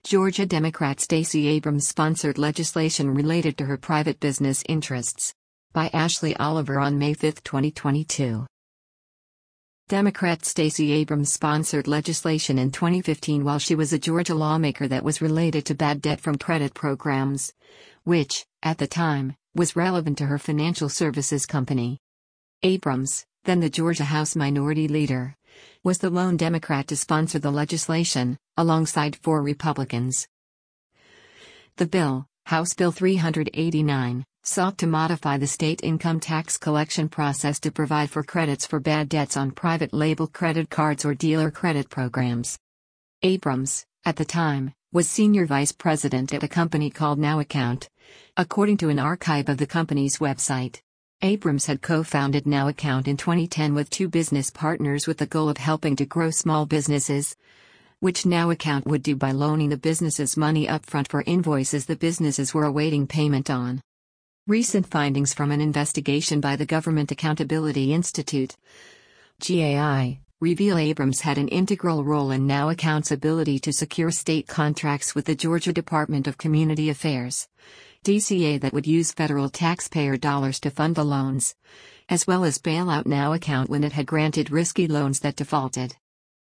Georgia Democrat Stacey Abrams sponsored legislation related to her private business interests. By Ashley Oliver on May 5, 2022. Democrat Stacey Abrams sponsored legislation in 2015 while she was a Georgia lawmaker that was related to bad debt from credit programs, which, at the time, was relevant to her financial services company. Abrams, then the Georgia House Minority Leader, was the lone Democrat to sponsor the legislation, alongside 4 Republicans. The bill, House Bill 389, sought to modify the state income tax collection process to provide for credits for bad debts on private label credit cards or dealer credit programs. Abrams, at the time, was senior vice president at a company called NowAccount, according to an archive of the company's website. Abrams had co-founded NowAccount in 2010 with 2 business partners with the goal of helping to grow small businesses, which NowAccount would do by loaning the businesses money upfront for invoices the businesses were awaiting payment on. Recent findings from an investigation by the Government Accountability Institute, GAI, reveal Abrams had an integral role in NowAccount's ability to secure state contracts with the Georgia Department of Community Affairs, DCA, that would use federal taxpayer dollars to fund the loans, as well as bail out NowAccount when it had granted risky loans that defaulted.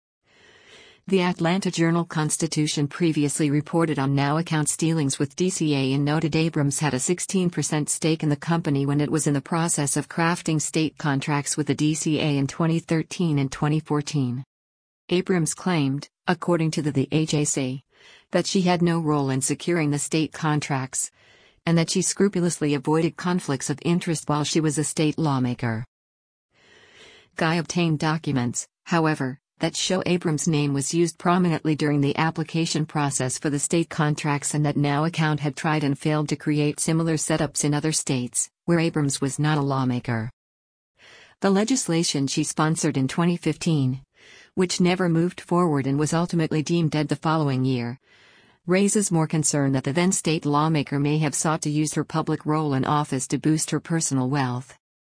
The Atlanta Journal-Constitution previously reported on NowAccount's dealings with DCA and noted Abrams had a 16% stake in the company when it was in the process of crafting state contracts with the DCA in 2013 and 2014. Abrams claimed, according to the AJC, that she had no role in securing the state contracts, and that she scrupulously avoided conflicts of interest while she was a state lawmaker. Guy obtained documents, however, that show Abrams' name was used prominently during the application process for the state contracts and that NowAccount had tried and failed to create similar setups in other states, where Abrams was not a lawmaker. The legislation she sponsored in 2015, which never moved forward and was ultimately deemed dead the following year, raises more concern that the then state lawmaker may have sought to use her public role in office to boost her personal wealth.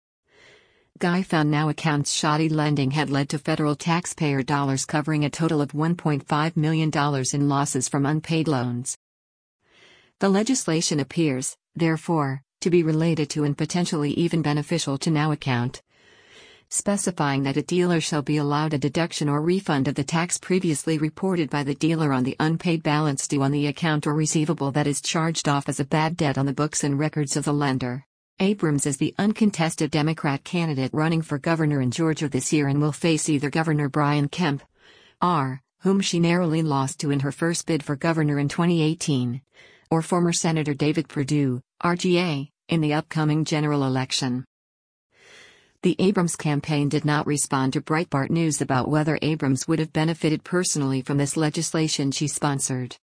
Guy found NowAccount's shoddy lending had led to federal taxpayer dollars covering a total of $1.5 million in losses from unpaid loans. The legislation appears, therefore, to be related to and potentially even beneficial to NowAccount, specifying that a dealer shall be allowed a deduction or refund of the tax previously reported by the dealer on the unpaid balance due on the account or receivable that is charged off as a bad debt on the books and records of the lender. Abrams is the uncontested Democrat candidate running for governor in Georgia this year and will face either Governor Brian Kemp, R., whom she narrowly lost to in her first bid for governor in 2018, or former Senator David Perdue, RGA, in the upcoming general election. The Abrams campaign did not respond to Breitbart News about whether Abrams would have benefited personally from this legislation she sponsored.